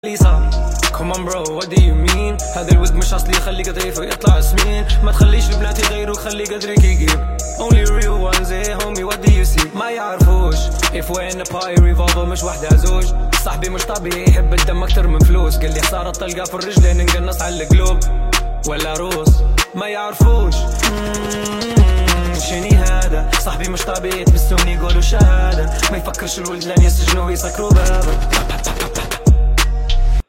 ليسا Come on bro what do you mean هذا الوزن مش اصلي خلي قدري فيطلع سمين ما تخليش البنات يغيروا خلي قدرك يجيب Only real ones hey homie what do you see ما يعرفوش If we're in a party revolver مش وحدة زوج صاحبي مش طبيعي يحب الدم اكتر من فلوس قال لي خسارة طلقة في الرجلين نقنص على القلوب ولا روس ما يعرفوش شني هذا صاحبي مش طبيعي تبسوني يقولوا شهادة ما يفكرش الولد لن يسجنوا ويسكروا بابا